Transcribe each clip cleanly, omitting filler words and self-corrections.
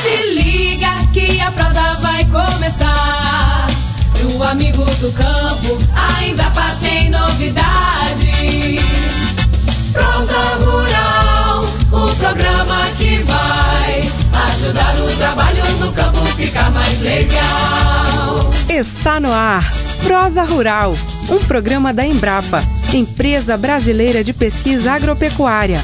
Se liga que a prosa vai começar. Pro amigo do campo, a Embrapa tem novidade. Prosa Rural, o programa que vai ajudar o trabalho no campo ficar mais legal. Está no ar, Prosa Rural, um programa da Embrapa, Empresa Brasileira de Pesquisa Agropecuária.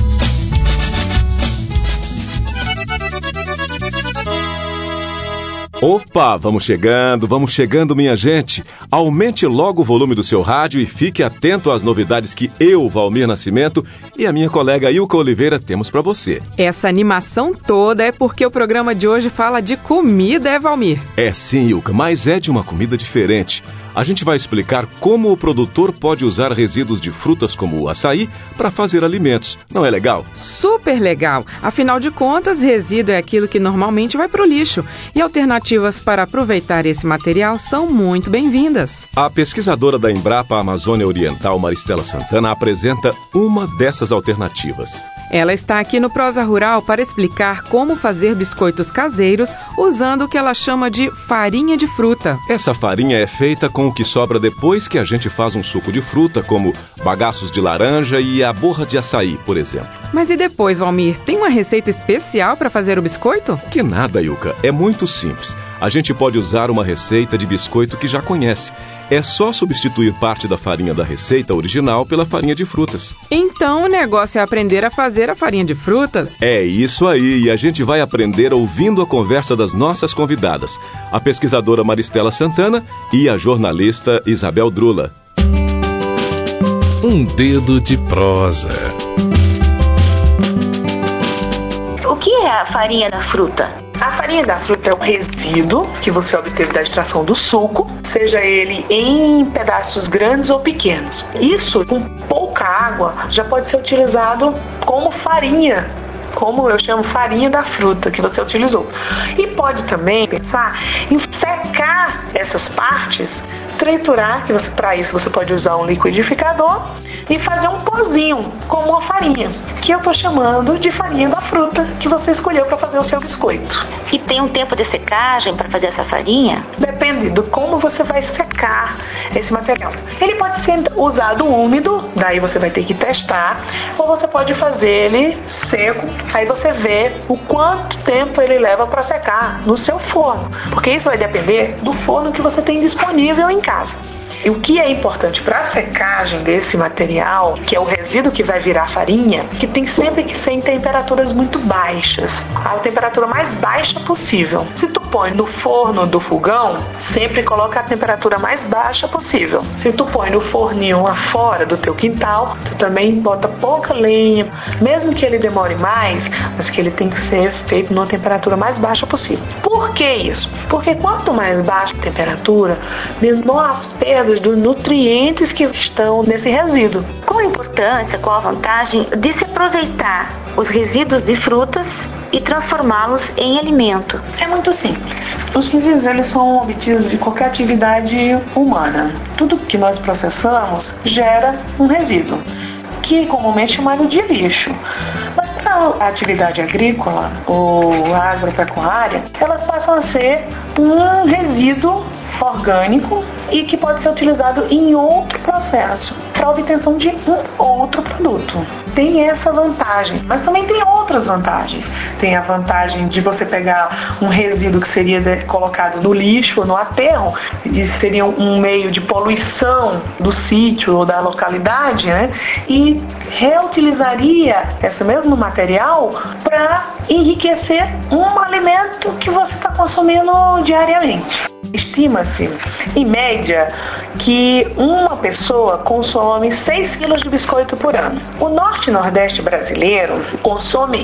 Opa, vamos chegando, minha gente. Aumente logo o volume do seu rádio e fique atento às novidades que eu, Valmir Nascimento, e a minha colega Ilka Oliveira temos para você. Essa animação toda é porque o programa de hoje fala de comida, Valmir? É sim, Ilka, mas é de uma comida diferente. A gente vai explicar como o produtor pode usar resíduos de frutas como o açaí para fazer alimentos. Não é legal? Super legal! Afinal de contas, resíduo é aquilo que normalmente vai para o lixo. E alternativas para aproveitar esse material são muito bem-vindas. A pesquisadora da Embrapa Amazônia Oriental, Maristela Santana, apresenta uma dessas alternativas. Ela está aqui no Prosa Rural para explicar como fazer biscoitos caseiros usando o que ela chama de farinha de fruta. Essa farinha é feita com o que sobra depois que a gente faz um suco de fruta, como bagaços de laranja e a borra de açaí, por exemplo. Mas e depois, Valmir? Tem uma receita especial para fazer o biscoito? Que nada, Ilka. É muito simples. A gente pode usar uma receita de biscoito que já conhece. É só substituir parte da farinha da receita original pela farinha de frutas. Então o negócio é aprender a fazer a farinha de frutas? É isso aí, e a gente vai aprender ouvindo a conversa das nossas convidadas, a pesquisadora Maristela Santana e a jornalista Isabel Drula. Um dedo de prosa. O que é a farinha da fruta? A farinha da fruta é o resíduo que você obteve da extração do suco, seja ele em pedaços grandes ou pequenos. Isso, com pouca água, já pode ser utilizado como farinha, como eu chamo farinha da fruta que você utilizou. E pode também pensar em secar essas partes, triturar, que para isso você pode usar um liquidificador e fazer um pozinho como uma farinha, que eu estou chamando de farinha da fruta que você escolheu para fazer o seu biscoito. E tem um tempo de secagem para fazer essa farinha? Depende do como você vai secar esse material. Ele pode ser usado úmido, daí você vai ter que testar, ou você pode fazer ele seco, aí você vê o quanto tempo ele leva para secar no seu forno, porque isso vai depender do forno que você tem disponível em casa. E o que é importante para a secagem desse material, que é o resíduo que vai virar farinha, que tem sempre que ser em temperaturas muito baixas, a temperatura mais baixa possível. Se tu põe no forno do fogão, sempre coloca a temperatura mais baixa possível. Se tu põe no forninho lá fora do teu quintal, tu também bota pouca lenha, mesmo que ele demore mais, mas que ele tem que ser feito numa temperatura mais baixa possível. Por que isso? Porque quanto mais baixa a temperatura, menor as perdas dos nutrientes que estão nesse resíduo. Qual a importância, qual a vantagem de se aproveitar os resíduos de frutas e transformá-los em alimento? É muito simples. Os resíduos eles são obtidos de qualquer atividade humana. Tudo que nós processamos gera um resíduo, que é comumente chamado de lixo. Mas para a atividade agrícola ou agropecuária, elas passam a ser um resíduo orgânico e que pode ser utilizado em outro processo para a obtenção de um outro produto. Tem essa vantagem, mas também tem outras vantagens. Tem a vantagem de você pegar um resíduo que seria colocado no lixo ou no aterro, e seria um meio de poluição do sítio ou da localidade, né? E reutilizaria esse mesmo material para enriquecer um alimento que você está consumindo diariamente. Estima-se, em média, que uma pessoa consome 6 quilos de biscoito por ano. O norte e nordeste brasileiro consome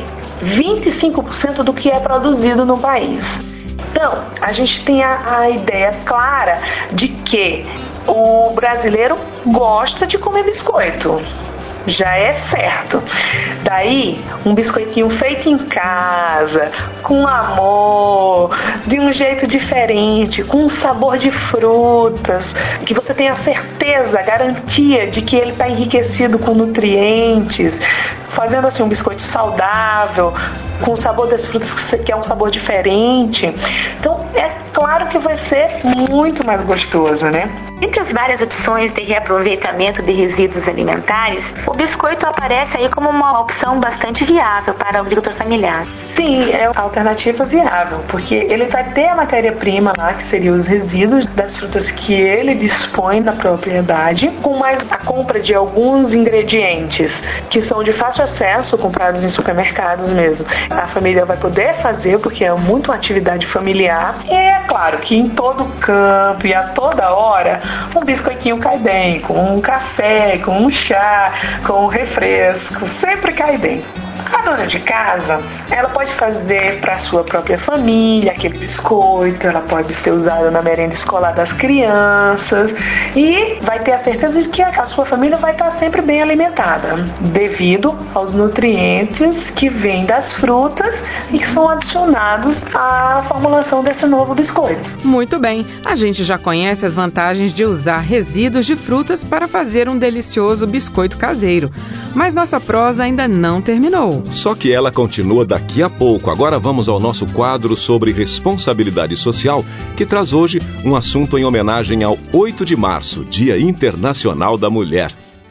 25% do que é produzido no país. Então, a gente tem a ideia clara de que o brasileiro gosta de comer biscoito. Já é certo. Daí, um biscoitinho feito em casa, com amor, de um jeito diferente, com um sabor de frutas, que você tenha a certeza, a garantia de que ele está enriquecido com nutrientes, fazendo assim um biscoito saudável, com o sabor das frutas que você quer, um sabor diferente. Então, é claro que vai ser muito mais gostoso, né? Entre as várias opções de reaproveitamento de resíduos alimentares, o biscoito aparece aí como uma opção bastante viável para o agricultor familiar. Sim, é uma alternativa viável, porque ele vai ter a matéria-prima lá, que seria os resíduos das frutas que ele dispõe na propriedade, com mais a compra de alguns ingredientes que são de fácil acesso, comprados em supermercados mesmo. A família vai poder fazer, porque é muito uma atividade familiar. E é claro que em todo canto e a toda hora, um biscoitinho cai bem, com um café, com um chá, com um refresco, sempre cai bem. A dona de casa, ela pode fazer para a sua própria família aquele biscoito, ela pode ser usada na merenda escolar das crianças e vai ter a certeza de que a sua família vai estar sempre bem alimentada, devido aos nutrientes que vêm das frutas e que são adicionados à formulação desse novo biscoito. Muito bem, a gente já conhece as vantagens de usar resíduos de frutas para fazer um delicioso biscoito caseiro, mas nossa prosa ainda não terminou. Só que ela continua daqui a pouco. Agora vamos ao nosso quadro sobre responsabilidade social, que traz hoje um assunto em homenagem ao 8 de março, Dia Internacional da Mulher.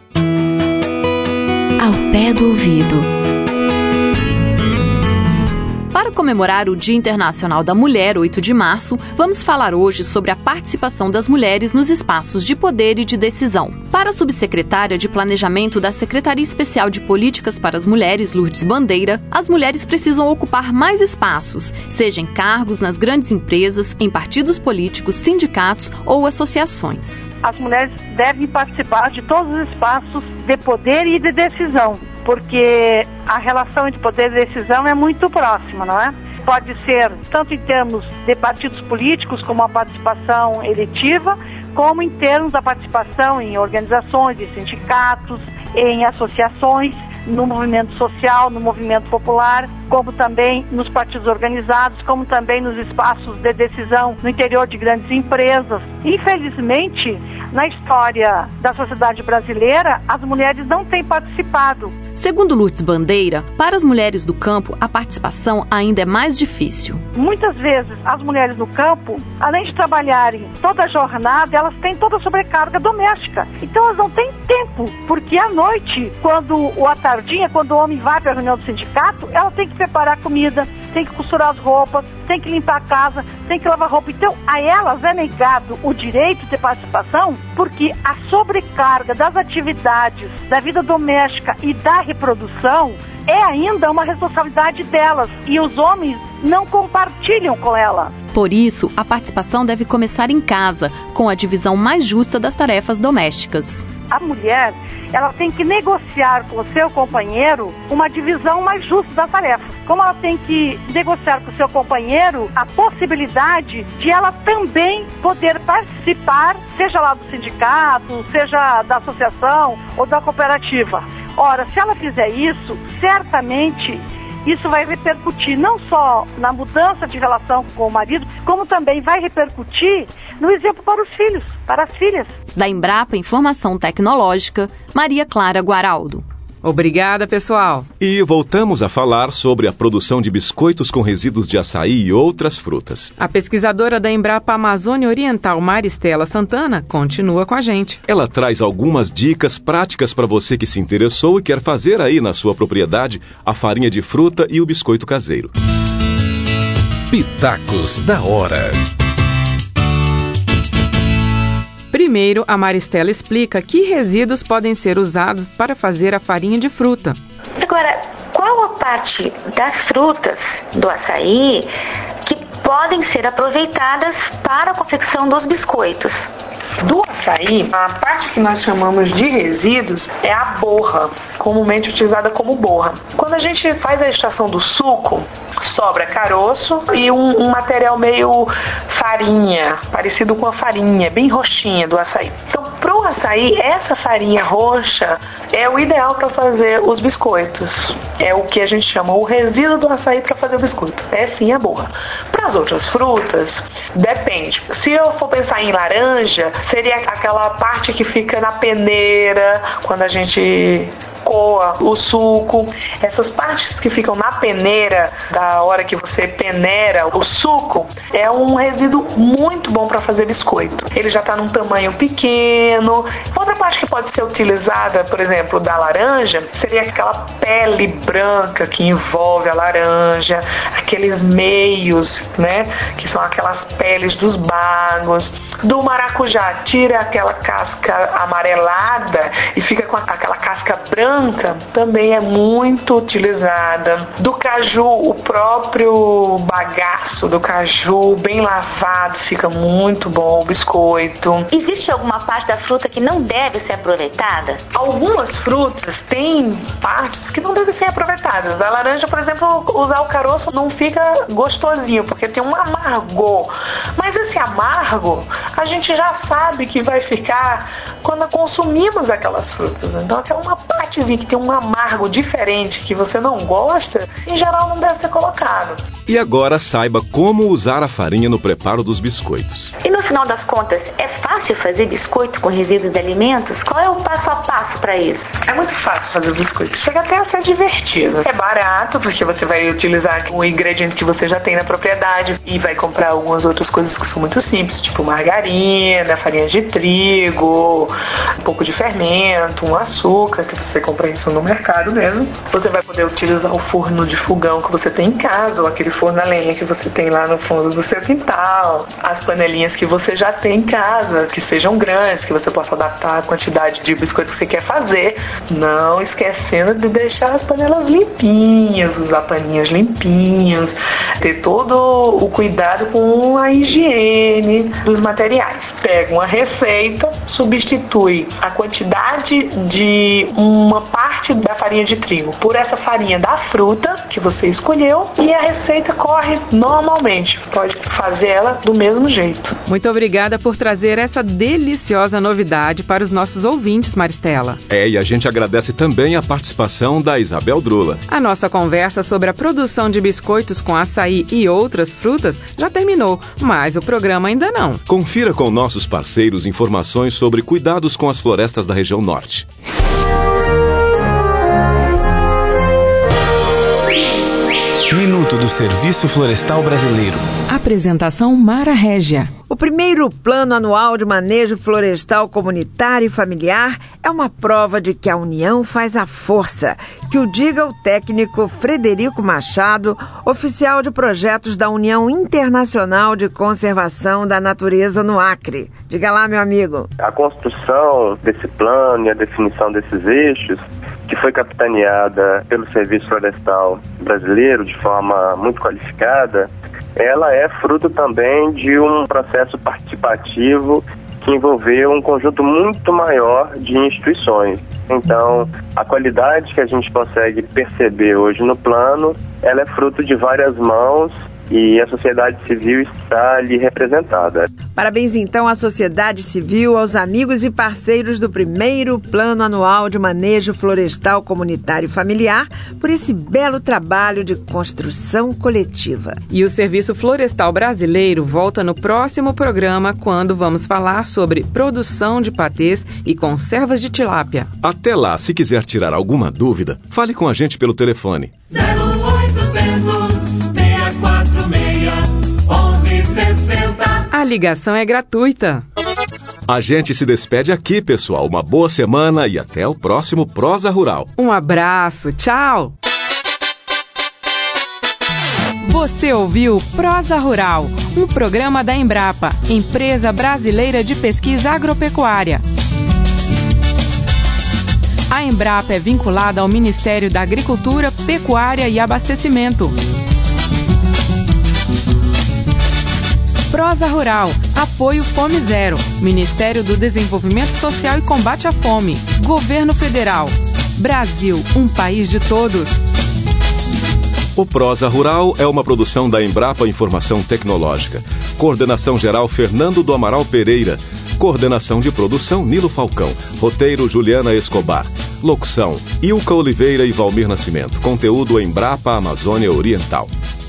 Ao pé do ouvido. Para comemorar o Dia Internacional da Mulher, 8 de março, vamos falar hoje sobre a participação das mulheres nos espaços de poder e de decisão. Para a subsecretária de Planejamento da Secretaria Especial de Políticas para as Mulheres, Lourdes Bandeira, as mulheres precisam ocupar mais espaços, seja em cargos nas grandes empresas, em partidos políticos, sindicatos ou associações. As mulheres devem participar de todos os espaços de poder e de decisão, porque a relação entre poder e decisão é muito próxima, não é? Pode ser tanto em termos de partidos políticos, como a participação eletiva, como em termos da participação em organizações, em sindicatos, em associações, no movimento social, no movimento popular, como também nos partidos organizados, como também nos espaços de decisão no interior de grandes empresas. Infelizmente, na história da sociedade brasileira, as mulheres não têm participado. Segundo Lourdes Bandeira, para as mulheres do campo, a participação ainda é mais difícil. Muitas vezes, as mulheres do campo, além de trabalharem toda a jornada, elas têm toda a sobrecarga doméstica. Então, elas não têm tempo, porque à noite, ou à tardinha, quando o homem vai para a reunião do sindicato, ela tem que preparar comida, tem que costurar as roupas, tem que limpar a casa, tem que lavar roupa. Então, a elas é negado o direito de participação, porque a sobrecarga das atividades da vida doméstica e da reprodução é ainda uma responsabilidade delas, e os homens não compartilham com ela. Por isso, a participação deve começar em casa, com a divisão mais justa das tarefas domésticas. A mulher, ela tem que negociar com o seu companheiro uma divisão mais justa das tarefas. Como ela tem que negociar com o seu companheiro a possibilidade de ela também poder participar, seja lá do sindicato, seja da associação ou da cooperativa. Ora, se ela fizer isso, certamente isso vai repercutir não só na mudança de relação com o marido, como também vai repercutir no exemplo para os filhos, para as filhas. Da Embrapa Informação Tecnológica, Maria Clara Guaraldo. Obrigada, pessoal. E voltamos a falar sobre a produção de biscoitos com resíduos de açaí e outras frutas. A pesquisadora da Embrapa Amazônia Oriental, Maristela Santana, continua com a gente. Ela traz algumas dicas práticas para você que se interessou e quer fazer aí na sua propriedade a farinha de fruta e o biscoito caseiro. Pitacos da hora. Primeiro, a Maristela explica que resíduos podem ser usados para fazer a farinha de fruta. Agora, qual a parte das frutas do açaí que podem ser aproveitadas para a confecção dos biscoitos? Do açaí, a parte que nós chamamos de resíduos é a borra, comumente utilizada como borra. Quando a gente faz a extração do suco, sobra caroço e um material meio farinha, parecido com a farinha, bem roxinha do açaí. Então, pro açaí, essa farinha roxa é o ideal para fazer os biscoitos. É o que a gente chama o resíduo do açaí para fazer o biscoito. É sim a borra. Para as outras frutas, depende. Se eu for pensar em laranja, seria aquela parte que fica na peneira, quando a gente coa, o suco, essas partes que ficam na peneira, da hora que você peneira o suco, é um resíduo muito bom para fazer biscoito. Ele já está num tamanho pequeno. Outra parte que pode ser utilizada, por exemplo, da laranja, seria aquela pele branca que envolve a laranja, aqueles meios, né, que são aquelas peles dos bagos. Do maracujá, tira aquela casca amarelada e fica com aquela casca branca, também é muito utilizada. Do caju, o próprio bagaço do caju, bem lavado, fica muito bom o biscoito. Existe alguma parte da fruta que não deve ser aproveitada? Algumas frutas têm partes que não devem ser aproveitadas. A laranja, por exemplo, usar o caroço não fica gostosinho, porque tem um amargor. Mas esse amargo, a gente já sabe que vai ficar quando consumimos aquelas frutas. Então, aquela partezinha que tem um amargo diferente, que você não gosta, em geral não deve ser colocado. E agora saiba como usar a farinha no preparo dos biscoitos. E no final das contas, é fácil fazer biscoito com resíduos de alimentos? Qual é o passo a passo para isso? É muito fácil fazer biscoito. Chega até a ser divertido. É barato, porque você vai utilizar o ingrediente que você já tem na propriedade e vai comprar algumas outras coisas que são muito simples, tipo margarina, farinha de trigo, um pouco de fermento, um açúcar, que você compra isso no mercado mesmo. Você vai poder utilizar o forno de fogão que você tem em casa, ou aquele forno a lenha que você tem lá no fundo do seu quintal, as panelinhas que você já tem em casa, que sejam grandes, que você possa adaptar a quantidade de biscoitos que você quer fazer, não esquecendo de deixar as panelas limpinhas, usar paninhos limpinhos, ter todo o cuidado com a higiene dos materiais. Pega uma receita, substitui a quantidade de uma parte da farinha de trigo por essa farinha da fruta que você escolheu e a receita corre normalmente. Pode fazer ela do mesmo jeito. Muito obrigada por trazer essa deliciosa novidade para os nossos ouvintes, Maristela. E a gente agradece também a participação da Isabel Drula. A nossa conversa sobre a produção de biscoitos com açaí e outras frutas já terminou, mas o programa ainda não. Confira com nossos parceiros informações sobre cuidados com as florestas da região norte. Minuto do Serviço Florestal Brasileiro. Apresentação Mara Régia. O primeiro Plano Anual de Manejo Florestal Comunitário e Familiar é uma prova de que a união faz a força, que o diga o técnico Frederico Machado, oficial de projetos da União Internacional de Conservação da Natureza no Acre. Diga lá, meu amigo. A construção desse plano e a definição desses eixos, que foi capitaneada pelo Serviço Florestal Brasileiro de forma muito qualificada, ela é fruto também de um processo participativo que envolveu um conjunto muito maior de instituições. Então, a qualidade que a gente consegue perceber hoje no plano, ela é fruto de várias mãos e a sociedade civil está ali representada. Parabéns então à sociedade civil, aos amigos e parceiros do primeiro Plano Anual de Manejo Florestal Comunitário e Familiar por esse belo trabalho de construção coletiva. E o Serviço Florestal Brasileiro volta no próximo programa, quando vamos falar sobre produção de patês e conservas de tilápia. Até lá, se quiser tirar alguma dúvida, fale com a gente pelo telefone 0800 646 1160. A ligação é gratuita. A gente se despede aqui, pessoal. Uma boa semana e até o próximo Prosa Rural. Um abraço, tchau! Você ouviu Prosa Rural, um programa da Embrapa, Empresa Brasileira de Pesquisa Agropecuária. A Embrapa é vinculada ao Ministério da Agricultura, Pecuária e Abastecimento. Prosa Rural, apoio Fome Zero, Ministério do Desenvolvimento Social e Combate à Fome, Governo Federal. Brasil, um país de todos. O Prosa Rural é uma produção da Embrapa Informação Tecnológica. Coordenação geral Fernando do Amaral Pereira. Coordenação de produção Nilo Falcão. Roteiro Juliana Escobar. Locução Ilka Oliveira e Valmir Nascimento. Conteúdo Embrapa Amazônia Oriental.